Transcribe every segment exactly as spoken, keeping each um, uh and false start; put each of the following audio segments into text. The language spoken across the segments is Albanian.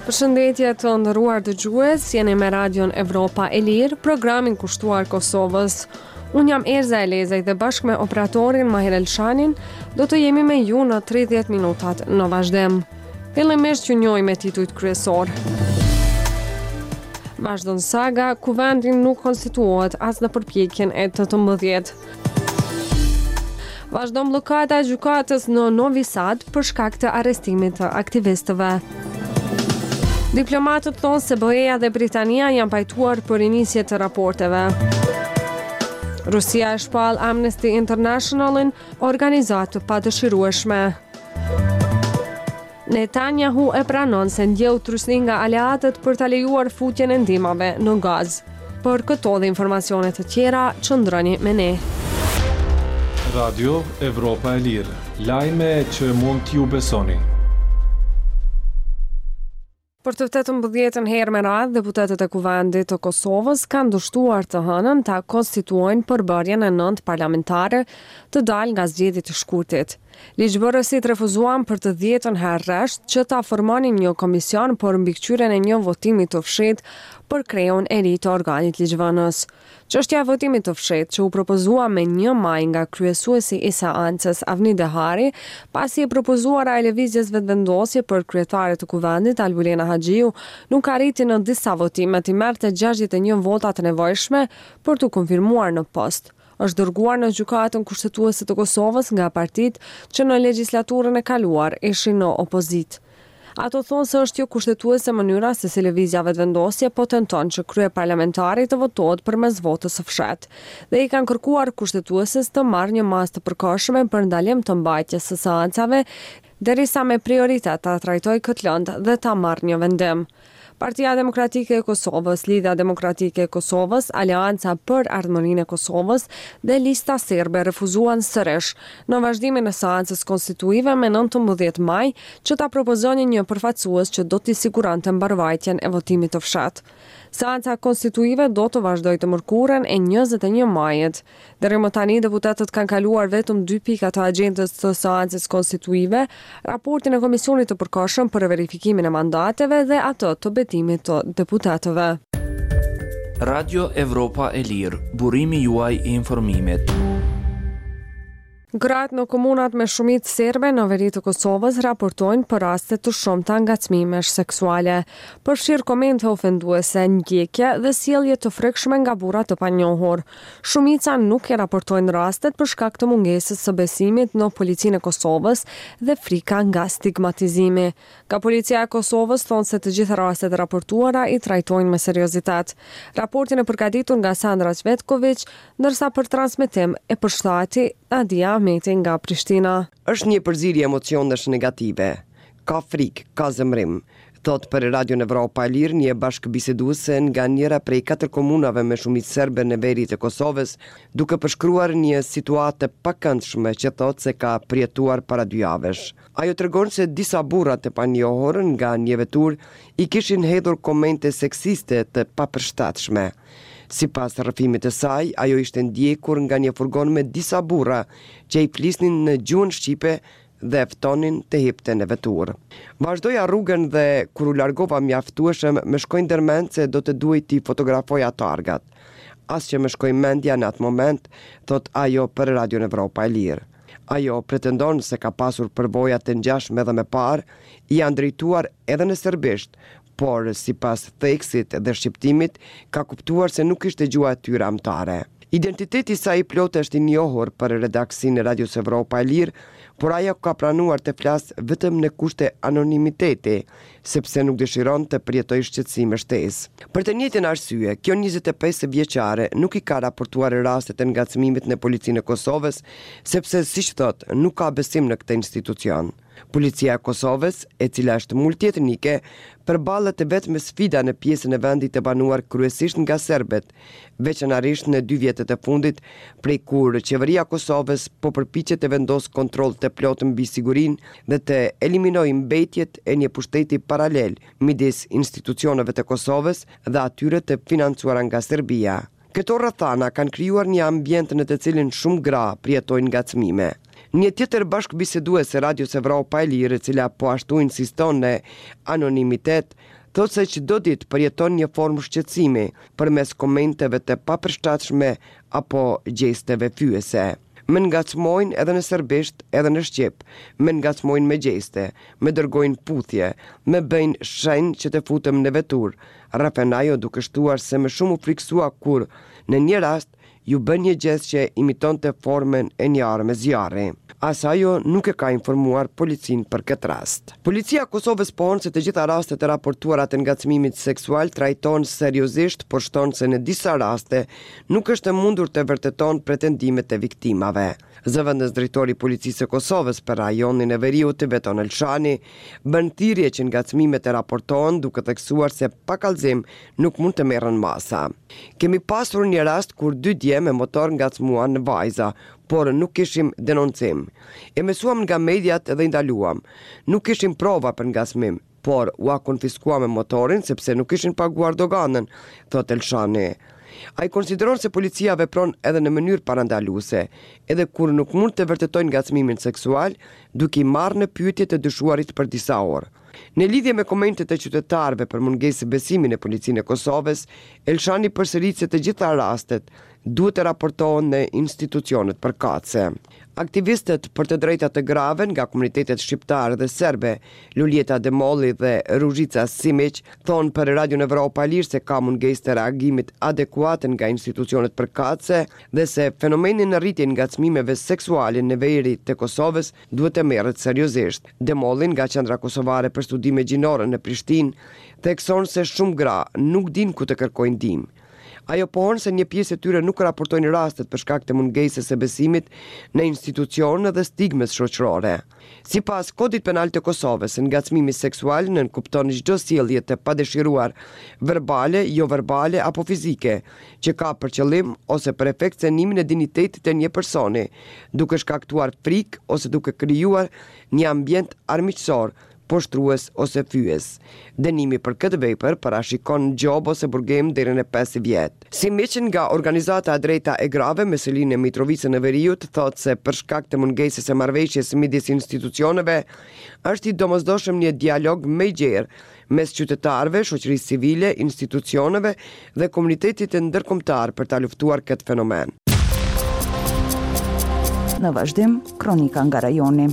Përshëndetje të nderuar dëgjues, jeni me Radion Evropa e Lirë, programin kushtuar Kosovës. Unë jam Erza Elezaj dhe bashkë me operatorin Mahir Elshanin do të jemi me ju në tridhjetë minutat në vazhdim. Fillimisht që njohim me titujt kryesor. Vazhdon saga, kuvendi nuk konstituohet as në përpjekjen e tetëmbëdhjetë. Vazhdon bllokada e gjykatës në Novi Sad për shkak të arrestimit të aktivistëve. Diplomatët thonë se B E-ja dhe Britania janë pajtuar për inisje të raporteve. Rusia e shpall Amnesty Internationalin, organizatë pa dëshirueshme. Netanyahu e pranon se ndjeu trysni nga aleatët për ta lejuar futjen e ndihmave në Gaz. Për këto dhe informacione të tjera, qëndroni me ne. Radio Evropa e Lirë, lajme që mund t'ju besoni. Për të tetëmbëdhjetën herë me radhë, deputetët e Kuvendit të Kosovës kanë dështuar të hënën ta konstituojnë përbërjen e nëntë parlamentare të dalë nga zgjedhjet e shkurtit. Ligjbërësit refuzuan për të dhjetën herë rresht që ta formonin një komision për mbikëqyrjen e një votimi të fshehtë për kreun e ri të organit ligjvënës. Çështja e votimit të fshehtë që u propozua me një maj nga kryesuesi i seancës Avni Dehari, pasi e propozuara e lëvizjes vetëvendosje për kryetare të Kuvendit Albulena Haxhiu, nuk arriti në disa votime të merrte gjashtëdhjetë e një vota të nevojshme për të konfirmuar në post. Është dërguar në gjykatën kushtetuese të Kosovës nga partitë që në legjislaturën e kaluar ishin në opozitë. Ato thonë se është jo kushtetuese mënyra se si lëvizja vetëvendosje po tenton që krye parlamentari të votohet përmes votës së fshehtë dhe i kanë kërkuar kushtetueses të marrë një masë të përkohshme për ndalim të mbajtjes së seancave, derisa me prioritet ta trajtojë këtë lëndë dhe ta marrë një vendim. Partia Demokratike e Kosovës, Lidhja Demokratike e Kosovës, Aleanca për Ardhmërinë e Kosovës dhe Lista Serbe refuzuan sërish në vazhdimin e seancës konstituive me nëntëmbëdhjetë maj që ta propozonin një përfaqësues që do t'i siguronte mbarvajtjen e votimit të fshehtë. Seanca konstituive do të vazhdojë të mërkurën e njëzet e një majit. Deri më tani deputetët kanë kaluar vetëm dy pika të agjendës të seancës konstituive, raportin e komisionit të përkohshëm për verifikimin e mandateve dhe atë të betimit të deputetëve. Radio Evropa e Lirë, burimi juaj i informimit. Gratë në komunat me shumicë serbe në veri të Kosovës raportojnë për raste të shumta ngacmimesh seksuale, përfshirë komente ofenduese, ndjekje dhe sjellje të frikshme nga burra të panjohur. Shumica nuk e raportojnë rastet për shkak të mungesës së besimit në policinë e Kosovës dhe frika nga stigmatizimi. Nga policia e Kosovës thonë se të gjitha rastet raportuara i trajtojnë me seriozitet. Raportin e përgatitur nga Sandra Cvetković, ndërsa për transmetim e përshtatëi Adia Meti nga Prishtina. Është një përzierje emocionesh negative. Ka frikë, ka zemrim, thot për Radion Evropa e Lirë një bashkëbiseduese nga njëra prej katër komunave me shumicë serbe në veri të Kosovës, duke përshkruar një situatë të pakëndshme që thot se ka përjetuar para dy javësh. Ajo tregon se disa burra të panjohur nga një vetur i kishin hedhur komente seksiste të papërshtatshme. Si pas rrëfimit të saj, ajo ishte ndjekur nga një furgon me disa burra që i flisnin në gjuhën shqipe dhe ftonin të hipte në vetur. Vazhdoja rrugën dhe kur u largova mjaftueshëm më shkoi ndërmend se do të duhej t'i fotografoja targat. As që më shkoi mendja në atë moment, thot ajo për Radion Evropa e Lirë. Ajo pretendon se ka pasur përvoja të ngjashme edhe me parë, janë drejtuar edhe në serbisht, por si pas theksit dhe shqiptimit, ka kuptuar se nuk ishte gjuha e tyre amtare. Identiteti sa i plot është i njohur për redaksin e Radios Evropa e Lirë, por ajo ka pranuar të flasë vetëm në kushte anonimiteti, sepse nuk dëshiron të përjetoj shqetësim me shtesë. Për të njëjtën arsye, kjo njëzet e pesë vjeçare nuk i ka raportuar rastet e ngacmimit në policinë e Kosovës, sepse siç thot, nuk ka besim në këtë institucion. Policia e Kosovës, e cila është multietnike, përballet vetëm me sfida në pjesën e vendit të banuar kryesisht nga serbet, veçanërisht në dy vjetët e fundit, prej kur qeveria e Kosovës po përpiqet të vendosë kontroll të plotë mbi sigurinë dhe të eliminojë mbetjet e një pushteti paralel midis institucioneve të Kosovës dhe atyre të financuara nga Serbia. Këto rrethana kanë krijuar një ambient në të cilin shumë gra përjetojnë ngacmime. Një tjetër bashkëbiseduese e Radios Evropa e Lirë, e cila po ashtu insiston në anonimitet, Thot se çdo ditë përjeton një formë shqetësimi përmes komenteve të papërshtatshme apo gjesteve fyese. Më ngacmojnë edhe në serbisht, edhe në shqip, më ngacmojnë me gjeste, më dërgojnë puthje, më bëjnë shenjë që të futem në vetur. Rafenajo duke shtuar se më shumë u friksua kur, në një rast, ju bën një gest që imiton të formen e një arme zjarri. As ajo nuk e ka informuar policin për këtë rast. Policia Kosovës ponë se të gjitha rastet e raportuara të ngacmimit seksual trajton seriozisht, por shton se në disa raste nuk është e mundur të vërteton pretendimet e viktimave. Zëvendës drejtori i Policisë së Kosovës për rajonin e Veriut, Beton Elshani, bën thirrje që ngacmimet e raportohen duke theksuar se pa kallëzim nuk mund të merren masa. Kemi pasur një rast kur dy dje me motor ngacmuan në vajza, por nuk kishim denoncim. E mësuam nga mediat dhe ndaluam. Nuk kishim prova për ngacmim, por ua konfiskuam motorin sepse nuk kishin paguar doganën, thot Elshani. Ai konsideron se policia vepron edhe në mënyrë parandaluese, edhe kur nuk mund të vërtetojnë ngacmimin seksual, duke i marrë në pyetje të dyshuarit për disa orë. Në lidhje me komentet e qytetarëve për mungesë besimin e Policinë e Kosovës, Elshani përsërit se të gjitha rastet duhet të raportohen në institucionet përkatëse. Aktivistët për të drejtat të grave nga komunitetet shqiptare dhe serbe, Luljeta Demolli dhe Ružica Simić, thonë për Radio Evropa e Lirë se ka mungesë të reagimit adekuat nga institucionet përkatëse dhe se fenomeni në rritje ngacmimeve seksuale në veri të Kosovës duhet të merret seriozisht. Demolli nga Qendra Kosovare për Studime Gjinore në Prishtinë thekson se shumë gra nuk din ku të kërkojnë ndihmë. Ajo pohon se një pjesë e tyre nuk raportojnë rastet për shkak të mungesës së besimit në institucione dhe stigmes shoqërore. Sipas Kodit Penal të Kosovës, ngacmimi seksual nënkupton çdo sjellje të padëshiruar, verbale, jo verbale apo fizike, që ka për qëllim ose për efekt cenimin e dinjitetit të një personi, duke shkaktuar frikë ose duke krijuar një ambient armiqësor, poshtrues ose fyes. Dënimi për këtë vepër parashikon gjob ose burgim deri në pesë vjet. Simić nga organizata Drejta e Grave me selinë e Mitrovicës në Veriut thotë se për shkak të mungesës së marrëveshjes midis institucioneve është i domosdoshëm një dialog më i gjerë mes qytetarëve, shoqërisë civile, institucioneve dhe komunitetit të ndërkombëtar për ta luftuar këtë fenomen. Në vazhdim, kronika nga rajoni.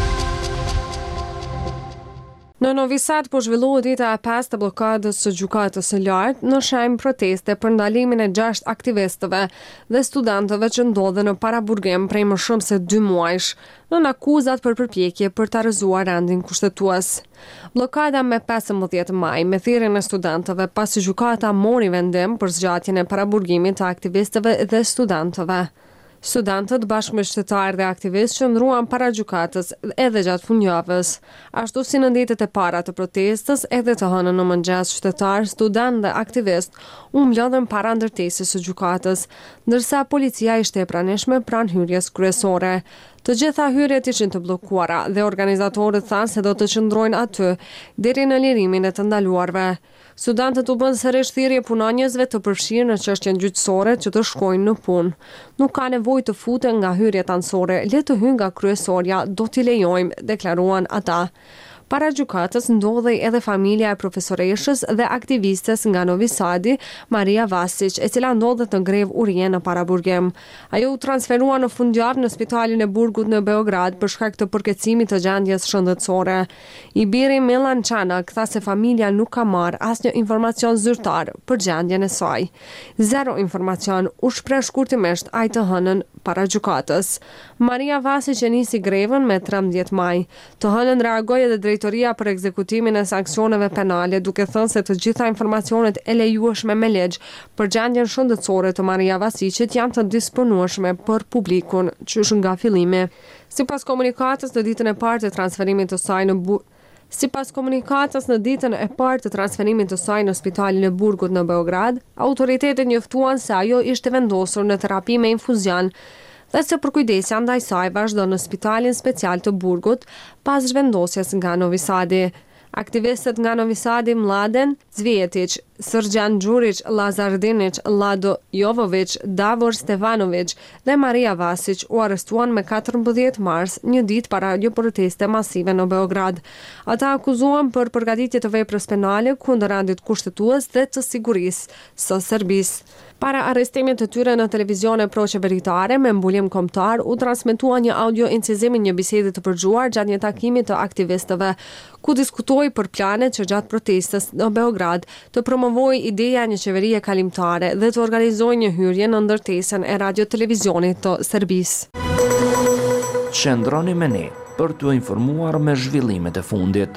Në Novi Sad po zhvillohet dita e pestë të bllokadës së gjykatës së lartë në shenjë proteste për ndalimin e gjashtë aktivistëve dhe studentëve që ndodhen në paraburgim prej më shumë se dy muajsh, në akuzat për përpjekje për të rrëzuar rendin kushtetues. Bllokada me pesëmbëdhjetë maj me thirrjen e studentëve pasi gjykata mori vendim për zgjatjen e paraburgimit të aktivistëve dhe studentëve. Studentët bashkë me qytetarë dhe aktivistë qëndruan para gjykatës edhe gjatë fundjavës, ashtu si në ditët e para të protestës edhe të hënën në mëngjes qytetarë, studentë dhe aktivistë u mblodhen para ndërtesës së gjykatës, ndërsa policia ishte e pranishme pranë hyrjes kryesore. Të gjitha hyrjet ishin të bllokuara dhe organizatorët thanë se do të qëndrojnë aty deri në lirimin e të ndaluarve. Studentët u bën sërish thirrje punonjësve të përfshirë në çështjen gjyqësore që të shkojnë në punë. Nuk ka nevojë të futen nga hyrjet anësore, le të hyjnë nga kryesorja, do t'i lejojmë, deklaruan ata. Para gjykatës ndodhej edhe familja e profesoreshës dhe aktivistes nga Novi Sadi, Maria Vasić, e cila ndodhet në grev urie në paraburgim. Ajo u transferua në fundjavë në spitalin e Burgut në Beograd për shkak të përkeqësimit të gjendjes shëndetësore. I biri Milan Çanak tha se familja nuk ka marrë asnjë informacion zyrtar për gjendjen e saj. Zero informacion u shpreh shkurtimisht ai të hënën para gjykatës. Maria Vasić e nisi grevën me trembëdhjetë maj. Të hënën reagoi edhe drejtoria për ekzekutimin e sanksioneve penale, duke thënë se të gjitha informacionet e lejueshme me ligj për gjendjen shëndetësore të Maria Vasićit janë të disponueshme për publikun, qysh nga fillimi. Sipas komunikatës në ditën e parë të transferimit të saj në bu... Sipas komunikatës në ditën e parë të transferimit të saj në spitalin e Burgut në Beograd, autoritetet njoftuan se ajo ishte vendosur në terapi me infuzion dhe se përkujdesja ndaj saj vazhdon në spitalin special të Burgut pas zhvendosjes nga Novi Sadi. Aktivistët nga Novi Sadi, Mladen Cvijetic, Srđan Đurić, Lazar Dinić, Lado Jovović, Davor Stevanović dhe Maria Vasić u arrestuan me katërmbëdhjetë mars, një ditë para një proteste masive në Beograd. Ata akuzuan për përgatitje të veprës penale kundër rendit kushtetues dhe të sigurisë së Serbisë. Para arrestimit të tyre në televizione proqeveritare me mbullim kombëtar u transmetua një audio incizimi një bisede të përgjuar gjatë një takimi të aktivistëve, ku diskutoi për planet që gjatë protestës në Beograd të promovojë ideja një qeverie kalimtare dhe të organizojë një hyrje në ndërtesën e radio-televizionit të Serbisë. Qëndroni me ne për t'u informuar me zhvillimet e fundit.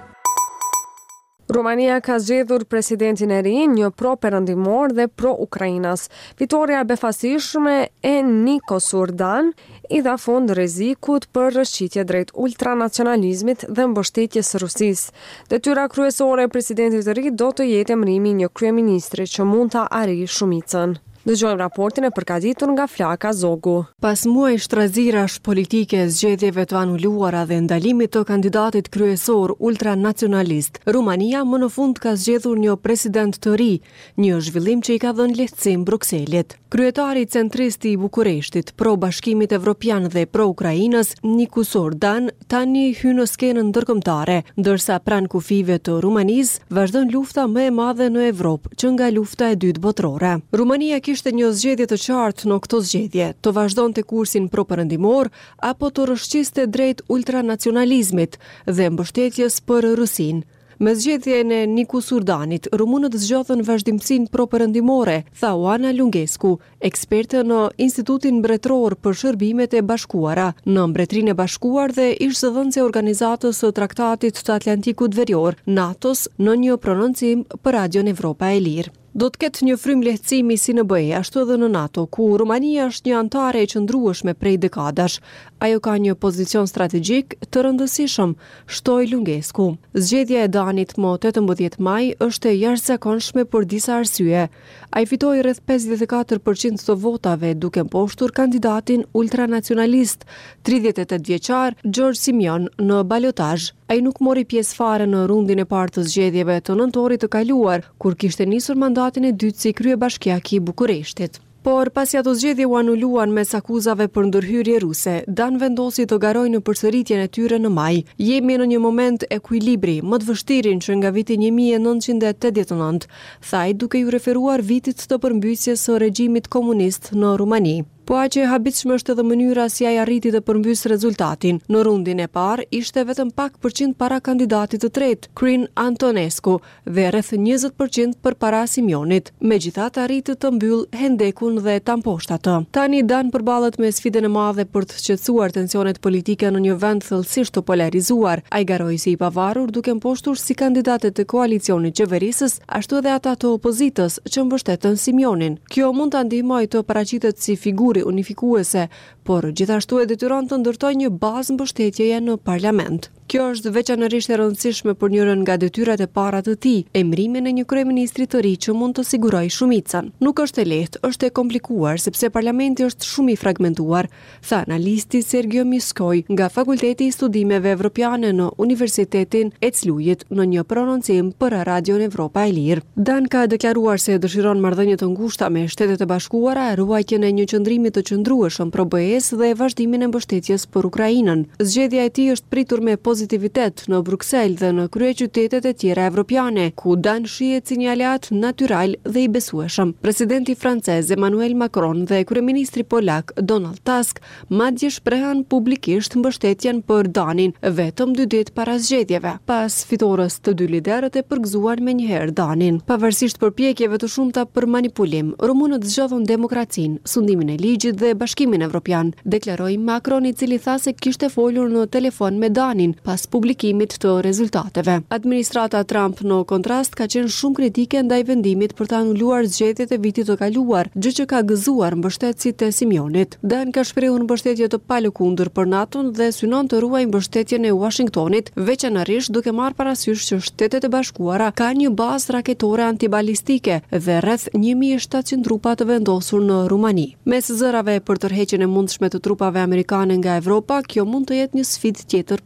Rumania ka zgjedhur presidentin e ri, një pro-perëndimor dhe pro-Ukrainas. Fitoria e befasishme e Nikos Surdan i dha fund rrezikut për rrëshqitje drejt ultranacionalizmit dhe mbështetjes së Rusisë. Detyra kryesore e presidentit të ri do të jetë emërimi një kryeministri që mund ta arrijë shumicën. Dëgjojmë raportin e përgatitur nga Flaka Zogu. Pas muajsh trazirash politike, zgjedhjeve të anuluara dhe ndalimit të kandidatit kryesor ultranacionalist, Rumania më në fund ka zgjedhur një president të ri, një zhvillim që i ka dhënë lehtësim Brukselit. Kryetari centristi i Bukureshtit, pro Bashkimit Evropian dhe pro Ukrainës, Nikos Surdan, tani hyn në skenën ndërkombëtare, ndërsa pranë kufive të Rumanisë vazhdon lufta më e madhe në Evropë, që nga lufta e dytë botërore. Rumania kishte një zgjedhje të qartë në këtë zgjedhje, të vazhdonte kursin pro-perëndimor apo të rrëshqiste drejt ultranacionalizmit dhe mbështetjes për Rusinë. Me zgjedhjen e Nikos Surdanit, rumunët zgjodhën vazhdimsinë pro-perëndimore, tha Oana Lungescu, eksperte në Institutin Mbretëror për Shërbimet e Bashkuara, në Mbretërinë e Bashkuar dhe ish zëdhënëse e organizatës së Traktatit të Atlantikut Verior, NATO-s, në një prononcim për Radion Evropa e Lirë. Do të ketë një frym lehtësimi si në B E, ashtu edhe në NATO, ku Rumania është një antare e qëndrueshme prej dekadash. Ajo ka një pozicion strategjik të rëndësishëm, shtoi Lungescu. Zgjedhja e Danit më tetëmbëdhjetë maj është e jashtëzakonshme për disa arsye. Ai fitoi rreth pesëdhjetë e katër përqind të votave, duke mposhtur kandidatin ultranacionalist, tridhjetë e tetë vjeçar Gjorgj Simion në balotazh. Ai nuk mori pjesë fare në rundin e parë të zgjedhjeve të nëntorit të kaluar, kur kishte nisur mandatin e dytë si kryebashkiak i Bukureshtit. Por pasi ato zgjedhje u anuluan mes akuzave për ndërhyrje ruse, Dan vendosi të garojë në përsëritjen e tyre në maj. Jemi në një moment ekuilibri, më të vështirin që nga viti një mijë e nëntëqind e tetëdhjetë e nëntë, thaj duke ju referuar vitit të përmbysjes së regjimit komunist në Rumani. Po aq e habitshme është edhe mënyra si ai arriti të përmbys rezultatin. Në rundin e parë ishte vetëm pak përqind para kandidatit të tretë, Crin Antonescu, dhe rreth njëzet përqind përpara Simionit. Megjithatë arriti të mbyll hendekun dhe ta mposhtë atë. Tani Dan përballet me sfidën e madhe për të shqetësuar tensionet politike në një vend thellësisht të polarizuar. Ai garoi si i pavarur duke mposhtur si kandidatet të koalicionit qeverisës, ashtu edhe ata të opozitës që mbështetën Simionin. Kjo mund ta ndihmojë të paraqitet si figurë unifikuese, por gjithashtu e detyron të ndërtojë një bazë mbështetjeje në parlament. Kjo është veçanërisht e rëndësishme për njërin nga detyrat e para të tij, emërimin e një kryeministri të ri që mund të sigurojë shumicën. Nuk është e lehtë, është e komplikuar sepse parlamenti është shumë i fragmentuar, tha analisti Sergio Miskoj nga Fakulteti i Studimeve Evropiane në Universitetin e Clujit në një prononcim për Radion Evropa e Lirë. Dan ka deklaruar se dëshiron marrëdhënie të ngushta me Shtetet e Bashkuara, ruajtjen e një qëndrimi të qëndrueshëm pro B E-s dhe vazhdimin e mbështetjes për Ukrainën. Zgjedhja e tij është pritur me pozitivitet në Bruksel dhe në kryeqytetet e tjera evropiane, ku Dan shihet si një aleat natyral dhe i besueshëm. Presidenti francez Emmanuel Macron dhe kryeministri polak Donald Tusk madje shprehan publikisht mbështetjen për Danin vetëm dy ditë para zgjedhjeve. Pas fitores të dy liderët e përgëzuan menjëherë Danin. Pavarësisht përpjekjeve të shumta për manipulim, rumunët zgjodhën demokracinë, sundimin e ligjit dhe Bashkimin Evropian, deklaroi Macron, i cili tha se kishte folur në telefon me Danin pas publikimit të rezultateve. Administrata Trump në kontrast ka qenë shumë kritike ndaj vendimit për të anuluar zgjedhjet e vitit të kaluar, gjë që ka gëzuar mbështetësit e Simionit. Dan ka shprehur mbështetje të palëkundër për NATO-n dhe synon të ruajë mbështetjen e Washingtonit, veçanërisht duke marrë parasysh që Shtetet e Bashkuara ka një bazë raketore antibalistike dhe rreth një mijë e shtatëqind trupa të vendosur në Rumani. Mes zërave për tërheqjen e mundshme të trupave amerikane nga Evropa, kjo mund të jetë një sfidë tjetër për presidentin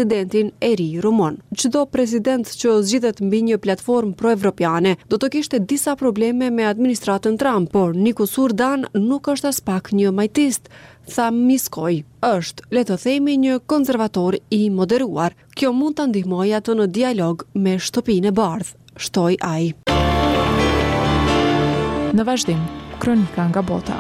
presidentin e ri rumun. Çdo president që zgjidhet mbi një platformë pro-evropiane do të kishte disa probleme me administratën Trump, por Niku Surdan nuk është as pak një majtist, tha Miskoj. Është, le të themi, një konservator i moderuar. Kjo mund të ndihmojë atë në dialog me shtëpinë e bardhë, shtoi ai. Në vazhdim, kronika nga bota.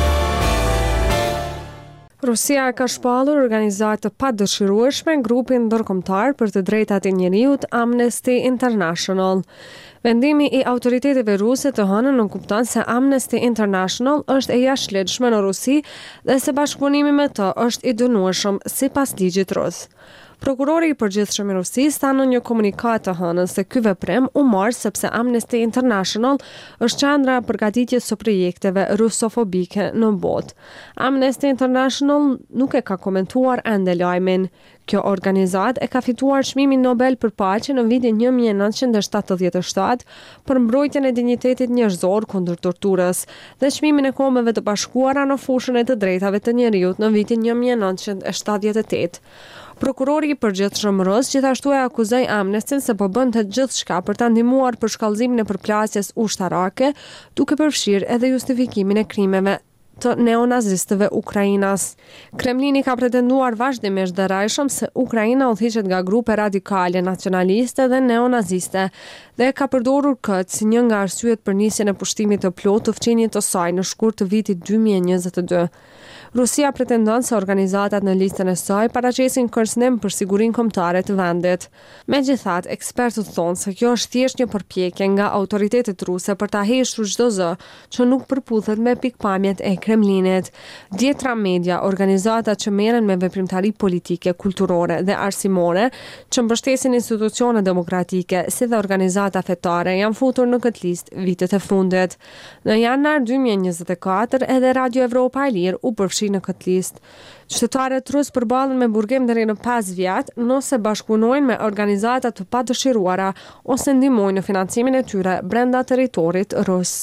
Rusia ka shpallur organizatë të padëshirueshme grupin ndërkombëtar për të drejtat e njerëzit Amnesty International. Vendimi i autoriteteve ruse të hënën nuk kupton se Amnesty International është e jashtëligjshme në Rusi dhe se bashkëpunimi me të është i dënueshëm sipas ligjit rus. Prokurori i përgjithshëm i Rusisë tha në një komunikat të hënën se ky veprim u mor sepse Amnesty International është qendra e përgatitjes së projekteve rusofobike në botë. Amnesty International nuk e ka komentuar ende lajmin. Kjo organizatë e ka fituar çmimin Nobel për paqe në vitin një mijë e nëntëqind e shtatëdhjetë e shtatë për mbrojtjen e dinjitetit njerëzor kundër torturës dhe çmimin e Kombeve të Bashkuara në fushën e të drejtave të njerëzit në vitin një mijë e nëntëqind e shtatëdhjetë e tetë. Prokurori i përgjithshëm rus gjithashtu e akuzoi Amnesty se po bënte gjithçka për ta ndihmuar për shkallëzimin e përplasjes ushtarake, duke përfshirë edhe justifikimin e krimeve të neonazistëve ukrainas. Kremlini ka pretenduar vazhdimisht dhe rajshëm se Ukraina udhëhiqet nga grupe radikale nacionaliste dhe neonaziste dhe ka përdorur këtë si një nga arsyet për nisjen e pushtimit të plotë të fqinjit të saj në shkurt të vitit dy mijë e njëzet e dy. Rusia pretendon se organizatat në listën e saj paraqesin kërcënim për sigurinë kombëtare të vendit. Megjithatë, ekspertët thonë se kjo është thjesht një përpjekje nga autoritetet ruse për ta hequr çdo zë që nuk përputhet me pikpamjet e Kremlinit. Djetra media, organizatat që merren me veprimtari politike, kulturore dhe arsimore, që mbështesin institucione demokratike, si dhe organizata fetare, janë futur në këtë listë vitet e fundit. Në janar dy mijë e njëzet e katër, edhe Radio Evropa e Lirë u përfshi në këtë listë. Qytetarët rus përballen me burgim deri në pesë vjet nëse bashkëpunojnë me organizata të padëshiruara ose ndihmojnë në financimin e tyre brenda territorit rus.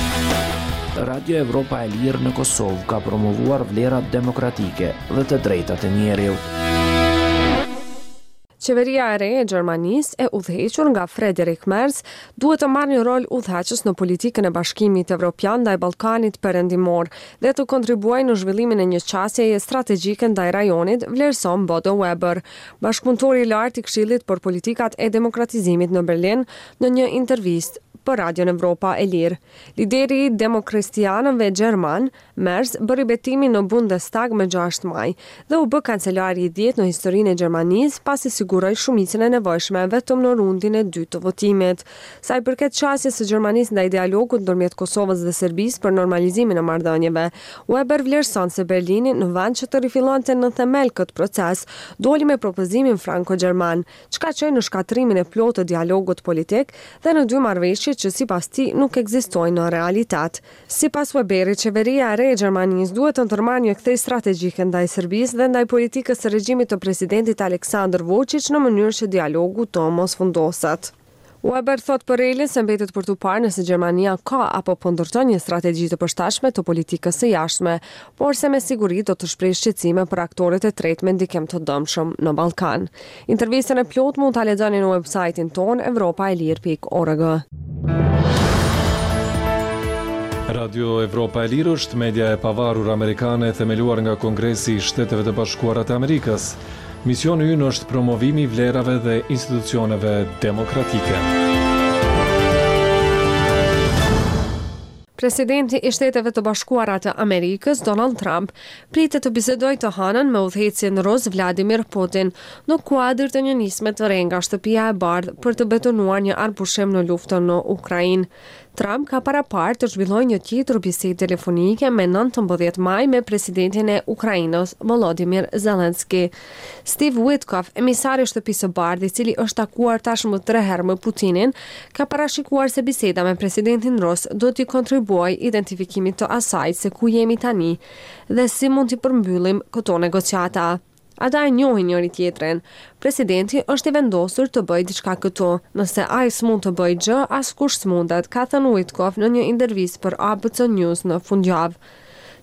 Radio Evropa e Lirë në Kosovë ka promovuar vlerat demokratike dhe të drejtat e njerëzit. Qeveria e re e Gjermanisë e udhëhequr nga Friedrich Merz duhet të marrë një rol udhëheqës në politikën e Bashkimit Evropian ndaj Ballkanit Perëndimor dhe të kontribuojë në zhvillimin e një qasjeje strategjike ndaj rajonit, vlerëson Bodo Weber, bashkëpunëtori i lartë i Këshillit për politikat e demokratizimit në Berlin, në një intervistë për Radio Evropa e Lirë. Lideri i demokristianëve gjerman, Merz, bëri betimin në Bundestag më gjashtë maj dhe u bë kancelari i dhjetë në historinë e Gjermanisë pasi siguroi shumicën e nevojshme vetëm në rundin e dytë të votimit. Sa i përket qasjes së Gjermanisë ndaj dialogut ndërmjet Kosovës dhe Serbisë për normalizimin e marrëdhënieve, Weber vlerëson se Berlini në vend që të rifillonte në themel këtë proces, doli me propozimin franko-gjerman, çka çoi në shkatrimin e plotë të dialogut politik dhe në dy marrëveshje që sipas tij nuk ekzistojnë në realitet. Sipas Weberit, qeveria e re e Gjermanisë duhet të ndërmarrë një kthjellë strategjike ndaj Serbisë dhe ndaj politikës së regjimit të presidentit Aleksandar Vučić në mënyrë që dialogu të mos fundoset. Weber thot për relin se mbetet për të parë nëse Gjermania ka apo po ndërton një strategji të përshtatshme të politikës së jashtme, por se me siguri do të shprehë shqetësime për aktorët e tretë me ndikim të dëmshëm në Ballkan. Intervistën e plot mund ta lexoni në websajtin ton europa e lir pikë org. Radio Evropa e Lirë është media e pavarur amerikane themeluar nga Kongresi i Shteteve të Bashkuara të Amerikës. Misioni ynë është promovimi i vlerave dhe institucioneve demokratike. Presidenti i Shteteve të Bashkuara të Amerikës, Donald Trump, pritet të bisedojë të hënën me udhëheqësin rus Vladimir Putin në kuadër të një nisme të re nga Shtëpia e Bardhë për të betonuar një arpushim në luftën në Ukrainë. Trump ka paraparë të zhvillojë një tjetër bisedë telefonike me nëntëmbëdhjetë maj me presidentin e Ukrainës, Volodymyr Zelensky. Steve Witkoff, emisari i Shtëpisë së Bardhë, i cili është takuar tashmë tre herë me Putinin, ka parashikuar se biseda me presidentin rus do t'i kontribuojë identifikimit të asaj se ku jemi tani dhe si mund t'i përmbyllim këto negociata. Ata e njohin njëri tjetrin. Presidenti është i vendosur të bëjë diçka këtu. Nëse ai s'mund të bëjë gjë, askush s'mundet, ka thënë Witkoff në një intervistë për A B C News në fundjavë.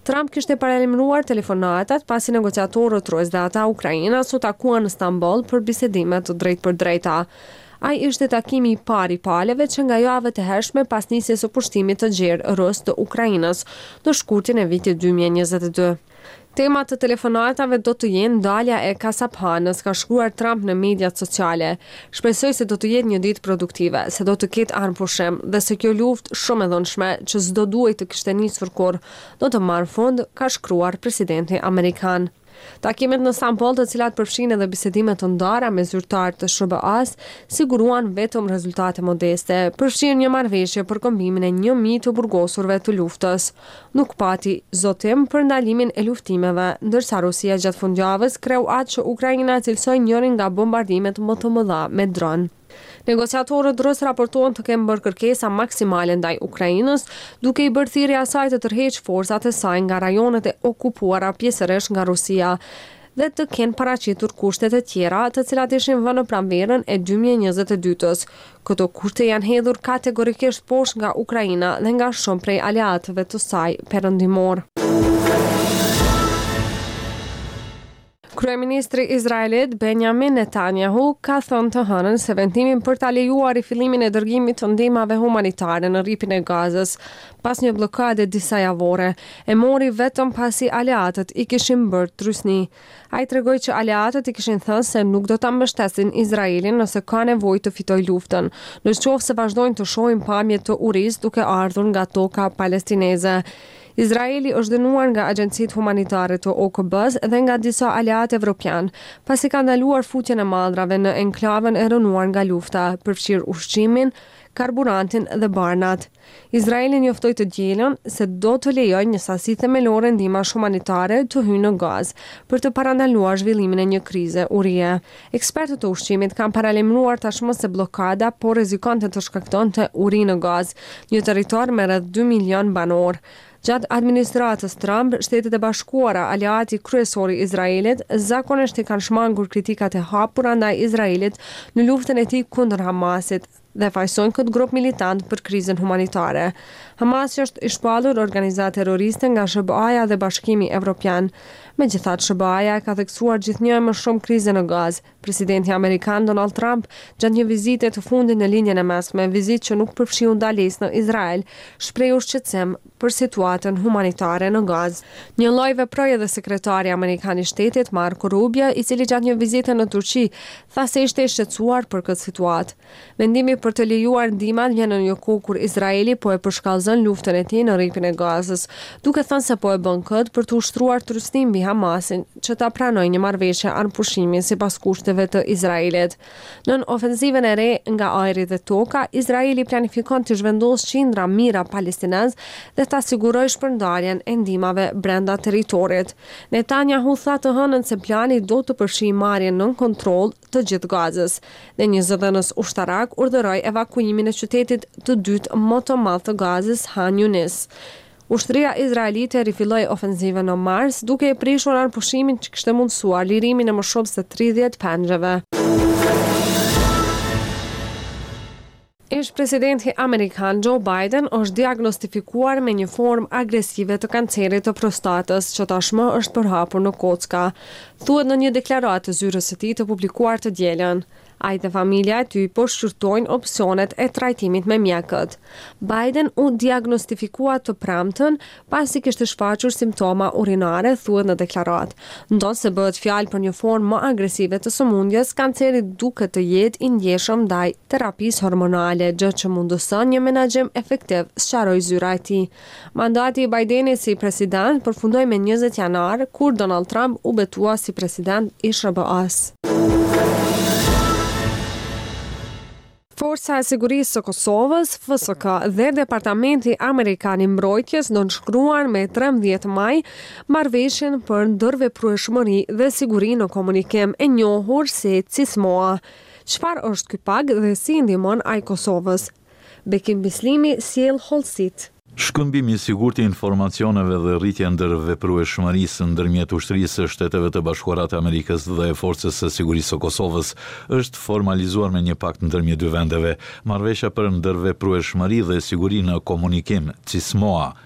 Trump kishte paralajmëruar telefonatat pasi negociatorët rojës dhe ata Ukrainas u takuan në Stamboll për bisedime të drejtë për drejta. Ai ishte takimi i parë i palëve që nga javët e hershme pas nisjes së pushtimit të gjerë rus të Ukrainës në shkurtin e vitit dy mijë e njëzet e dy. Temat të telefonatave do të jenë ndalja e kasaphanës, ka shkruar Trump në mediat sociale. Shpresoj se do të jetë një ditë produktive, se do të ketë armë pushim dhe se kjo luftë shumë e dhunshme që s'do duhej të kishte nisur kurrë do të marrë fund, ka shkruar presidenti amerikan. Takimet në Stamboll, të cilat përfshin edhe bisedime të ndara me zyrtarë të S B A-s, siguruan vetëm rezultate modeste, përfshin një marrëveshje për kombimin e një mijë të burgosurve të luftës. Nuk pati zotim për ndalimin e luftimeve, ndërsa Rusia gjatë fundjavës kreu atë që Ukraina cilësoi njërin nga bombardimet më të mëdha me dron. Negociatorët rus raportohen të kenë bërë kërkesa maksimale ndaj Ukrainës, duke i bërë thirrje asaj të tërheqë forcat e saj nga rajonet e okupuara pjesërisht nga Rusia dhe të kenë paraqitur kushtet e tjera të cilat ishin vënë në pranverën e dy mijë e njëzet e dytës. Këto kushte janë hedhur kategorikisht poshtë nga Ukraina dhe nga shumë prej aleatëve të saj perëndimor. Kryeministri izraelit Benjamin Netanyahu ka thënë të hënën se vendimin për ta lejuar rifillimin e dërgimit të ndihmave humanitare në rripin e Gazës pas një bllokade disa javore e mori vetëm pasi aleatët i kishin bërë trysni. Ai tregoi që aleatët i kishin thënë se nuk do ta mbështesin Izraelin nëse ka nevojë të fitojë luftën, nëse vazhdojnë të shohin pamje të urisë duke ardhur nga toka palestineze. Izraeli është dënuar nga agjencitë humanitare të O K B-s dhe nga disa aleatë evropian, pasi ka ndaluar futjen e mallrave në enklavën e rënuar nga lufta, përfshir ushqimin, karburantin dhe barnat. Izraeli njoftoi të dielën se do të lejojë një sasi themelore ndihmash humanitare të hyjë në Gazë për të parandaluar zhvillimin e një krize urie. Ekspertët e ushqimit kanë paralajmëruar tashmë se bllokada po rrezikonte të shkaktonte uri në Gazë, një territor me rreth dy milion banor. Gjatë administratës Trump, Shtetet e Bashkuara, aleati kryesor i Izraelit, zakonisht i kanë shmangur kritikat e hapura ndaj Izraelit në luftën e tij kundër Hamasit dhe fajsojnë këtë grup militant për krizën humanitare. Hamas është i shpallur organizatë terroriste nga S B A-ja dhe Bashkimi Evropian. Megjithatë, S B A-ja ka theksuar gjithnjë më shumë krizën në Gazë. Presidenti amerikan Donald Trump, gjatë një vizite të fundit në linjën e mesme, vizitë që nuk përfshiu ndalesë në Izrael, shprehu shqetësim për situatën humanitare në Gazë. Një lloj veproi edhe sekretari amerikan i shtetit Marco Rubio, i cili gjatë një vizite në Turqi tha se ishte i shqetësuar për këtë situatë. Vendimi për të lejuar ndihmat vjen në një kohë kur Izraeli po e përshkallëzon luftën e tij në rripin e Gazës, duke thënë se po e bën këtë për të ushtruar trysni mbi Hamasin që ta pranojë një marrëveshje armëpushimi sipas kushteve të Izraelit. Nën ofensivën e re nga ajri dhe toka, Izraeli planifikon të zhvendosë qindra mira palestinez dhe ta sigurojë shpërndarjen e ndihmave brenda territorit. Netanyahu tha të hënën se plani do të përfshijë marrjen nën kontroll të gjithë Gazës dhe një zëdhënës ushtarak urdhëroi evakuimin e qytetit të dytë më të madh të Gazës, Han Yunis. Ushtria izraelite rifilloi ofensivën në mars, duke e prishur armëpushimin që kishte mundësuar lirimin e më shumë se tridhjetë pengjeve. Ish presidenti amerikan Joe Biden është diagnostifikuar me një formë agresive të kancerit të prostatës që tashmë është përhapur në kocka, thuhet në një deklaratë të zyrës së tij të publikuar të dielën. Ai dhe familja e tij po shqyrtojnë opsionet e trajtimit me mjekët. Biden u diagnostifikua të premtën pasi kishte shfaqur simptoma urinare, thuhet në deklaratë. Ndonse bëhet fjalë për një formë më agresive të sëmundjes, kanceri duket të jetë i ndjeshëm ndaj terapisë hormonale, gjë që mundëson një menaxhim efektiv, sqaroi zyra e tij. Mandati i Bidenit si president përfundoi me njëzet janar, kur Donald Trump u betua si president i S B A-s. Forca e Sigurisë së Kosovës, F S K, dhe Departamenti Amerikan i Mbrojtjes do nënshkruan me trembëdhjetë maj marrëveshjen për ndërveprueshmëri dhe siguri në komunikim e njohur si CISMOA. Çfarë është ky pag dhe si ndihmon ai Kosovës? Bekim Bislimi sjell hollësit. Shkëmbimi i sigurt i informacioneve dhe rritja e ndërveprueshmërisë ndërmjet ushtrisë së Shteteve të Bashkuara të Amerikës dhe Forcës së Sigurisë së Kosovës është formalizuar me një pakt ndërmjet dy vendeve. Marrëveshja për ndërveprueshmëri dhe siguri në komunikim, CISMOA,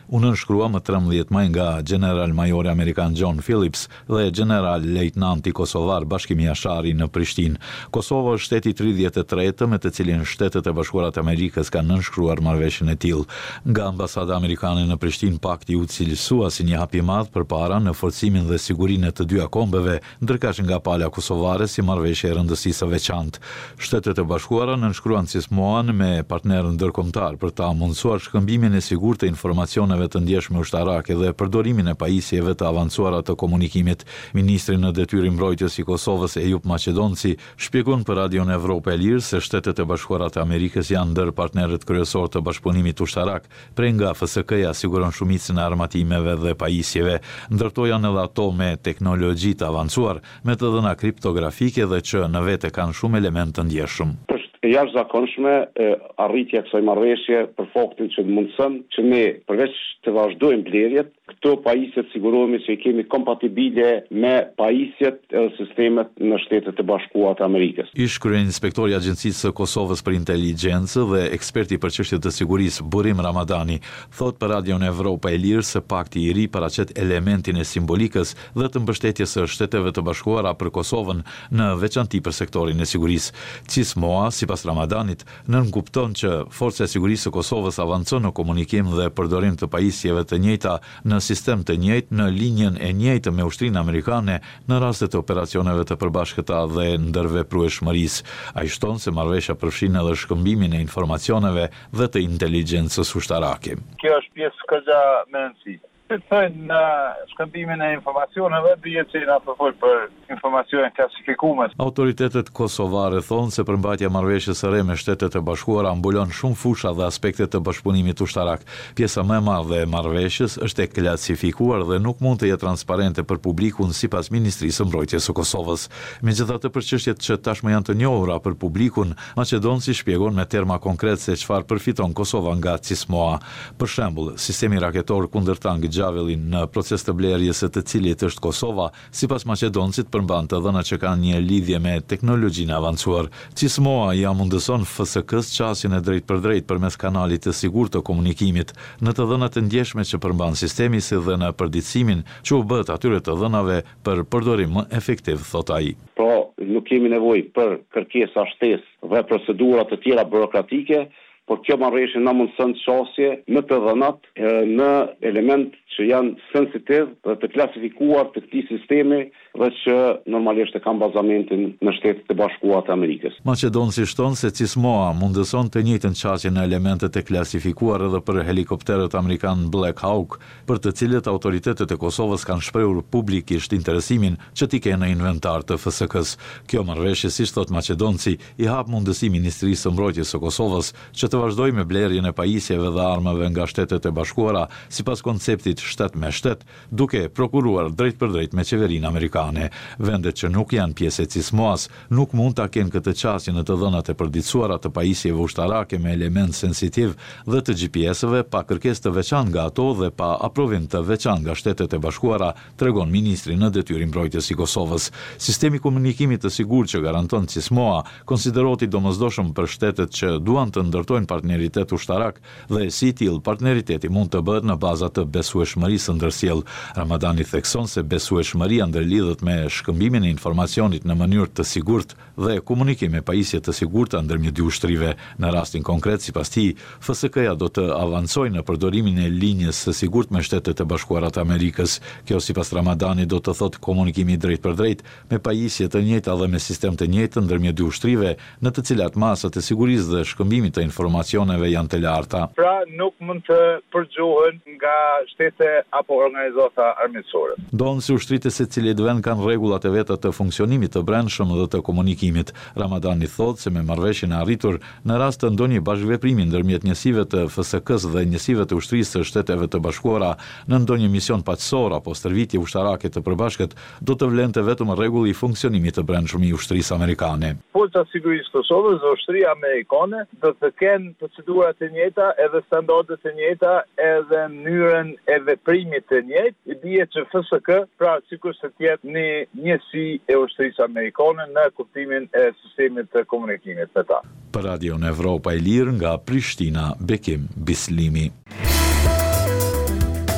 u nënshkrua më trembëdhjetë maj nga general majori amerikan John Phillips dhe general lejtnanti kosovar Bashkimi Jashari në Prishtinë. Kosova është shteti i tridhjetë e tretë me të cilin Shtetet e Bashkuara të Amerikës kanë nënshkruar marrëveshjen e tillë. Nga ambasada amerikane në Prishtinë, pakti u cilësua si një hap i madh përpara në forcimin dhe sigurinë e të dyja kombeve, ndërkaq nga pala kosovare si marrëveshje e rëndësisë së veçantë. Shtetet e Bashkuara nënshkruan CISMOA-n me partnerë ndërkombëtar për ta mundësuar shkëmbimin e sigurt të informacioneve të ndjeshme ushtarake dhe përdorimin e pajisjeve të avancuara të komunikimit. Ministri në detyrë mbrojtjes i Kosovës Ejup Maqedonci shpjegon për Radion Evropë e Lirë se Shtetet e Bashkuara të Amerikës janë ndër partnerët kryesor të bashkëpunimit ushtarak, prej nga F S K-ja siguron shumicën e armatimeve dhe pajisjeve, ndërto janë edhe ato me teknologji të avancuar, me të dhëna kriptografike dhe që në vete kanë shumë element të ndjeshëm. E jashtëzakonshme arritja e kësaj marrëveshje për faktin që mundson që ne përveç të vazhdojmë blerjet, këto pajisje të sigurohemi se i kemi kompatibile me pajisjet e sistemet në Shtetet e Bashkuara të Amerikës. Ish kryeinspektori i Agjencisë së Kosovës për Inteligjencë dhe eksperti për çështje të sigurisë Burim Ramadani thot për Radion Evropë e Lirë se pakti i ri paraqet elementin e simbolikës dhe të mbështetjes së Shteteve të Bashkuara për Kosovën në veçanti për sektorin e sigurisë. CISMOA, sipas Ramadanit, nënkupton që Forca e Sigurisë së Kosovës avancon në komunikim dhe përdorim të pajisjeve të njëjta në sistem të njëjtë në linjën e njëjtë me ushtrinë amerikane në raste të operacioneve të përbashkëta dhe ndërveprueshmërisë. Ai shton se marrëveshja përfshin edhe shkëmbimin e informacioneve dhe të inteligjencës ushtarake. Kjo është pjesë këgja me rëndësi. Të thënë në shkëmbimin e informacioneve, dhjetë që nga përfol për informacione klasifikume. Autoritetet kosovare thonë se përmbajtja marrëveshjes së re me Shtetet e Bashkuara mbulon shumë fusha dhe aspekte të bashkëpunimit ushtarak. Pjesa më e madhe e marrëveshjes është e klasifikuar dhe nuk mund të jetë transparente për publikun sipas Ministrisë së Mbrojtjes së Kosovës. Megjithatë, për çështjet që tashmë janë të njohura për publikun, Maqedonci shpjegon me terma konkret se çfarë përfiton Kosova nga CISMOA. Për shembull, sistemi raketor kundër tank Gjavellin në proces të blerjes së të cilit është Kosova, sipas Maqedoncit përmban të dhëna që kanë një lidhje me teknologjinë e avancuar. CISMOA ja mundëson F S K-s qasjen e drejt për drejt përmes kanalit të sigurt të komunikimit në të dhënat e ndjeshme që përmban sistemi, si dhe në përditësimin që u bët atyre të dhënave për përdorim më efektiv, thot ai. Pra, nuk kemi nevojë për kërkesa shtesë dhe procedura të tjera burokratike, por kjo marrëveshje na mundson çështje në të dhënat në element që janë sensitiv dhe të klasifikuar të këtij sistemi dhe që normalisht e kanë bazamentin në Shtetet e Bashkuara të Amerikës. Maqedonci shton se CISMOA mundëson të njëjtën qasje në elementet e klasifikuar edhe për helikopterët amerikan Black Hawk, për të cilët autoritetet e Kosovës kanë shprehur publikisht interesimin që t'i kenë në inventar të F S K-s. Kjo marrëveshje, siç thot Maqedonci, i hap mundësi Ministrisë së Mbrojtjes së Kosovës që të vazhdojë me blerjen e pajisjeve dhe armëve nga Shtetet e Bashkuara sipas konceptit shtet me shtet, duke prokuruar drejt për drejt me qeverinë amerikane. Vendet që nuk janë pjesë e CISMOA-s nuk mund ta kenë këtë qasje në të dhënat e përditësuara të pajisjeve ushtarake me element sensitiv dhe të G P S-ëve pa kërkesë të veçantë nga ato dhe pa aprovim të veçantë nga Shtetet e Bashkuara, tregon ministri në detyrë mbrojtjes i Kosovës. Sistemi komunikimit të sigurt që garanton CISMOA konsiderohet i domosdoshëm për shtetet që duan të ndërtojnë partneritet ushtarak dhe si i tillë partneriteti mund të bëhet në baza të besueshmërisë ndërsjell. Ramadani thekson se besueshmëria ndërlidhet me shkëmbimin e informacionit në mënyrë të sigurt dhe komunikim me pajisje të sigurta ndërmjet dy ushtrive. Në rastin konkret, sipas tij, F S K-ja do të avancojë në përdorimin e linjës së sigurt me Shtetet e Bashkuara të Amerikës. Kjo sipas Ramadani do të thotë komunikimi drejt për drejt me pajisje të njëjta dhe me sistem të njëjtë ndërmjet dy ushtrive, në të cilat masat e sigurisë dhe shkëmbimit të informacioneve janë të larta. Pra nuk mund të përgjohen nga shtete apo organizata armiqësore. Donë si ushtritë se cilit vend kanë rregullat e veta të funksionimit të brendshëm dhe të komunikimit. Ramadani thotë se me marrëveshjen e arritur në rast të ndonjë bashkëveprimi ndërmjet njësive të F S K-s dhe njësive të ushtrisë së Shteteve të Bashkuara në ndonjë mision paqësor apo stërvitje ushtarake të përbashkët, do të vlente vetëm rregulli i funksionimit të brendshëm i ushtrisë amerikane. Forca e Sigurisë së Kosovës dhe ushtria amerikane do të kenë procedurat e njëjta edhe standardet e njëjta edhe mënyrën e veprimit të njëjtë. I dihet që F S K, pra sikur se të jetë një njësi e ushtrisë amerikane në kuptimin e sistemit të komunikimit me ta. Për Radion Evropa e Lirë nga Prishtina, Bekim Bislimi.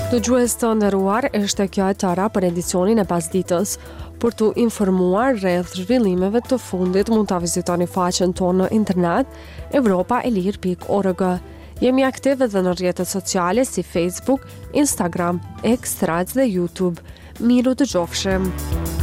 Dëgjues të nderuar, është kjo e tëra për edicionin e pasditës. Për të informuar rreth zhvillimeve të fundit, mund ta vizitoni faqen tonë në internet europa e lir pikë org. Jemi aktiv edhe në rrjetet sociale si Facebook, Instagram, X, Threads dhe YouTube. Miru dëgjofshim.